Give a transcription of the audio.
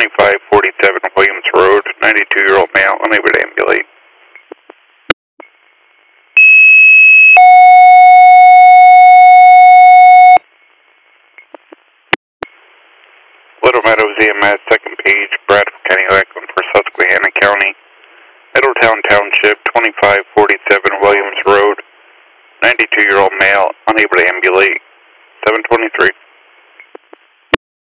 2547 Williams Road, 92-year-old male, unable to ambulate. Little Meadows EMS, second page, Bradford County, Lakeland for Susquehanna County. Middletown Township, 2547 Williams Road, 92-year-old male, unable to ambulate. 723.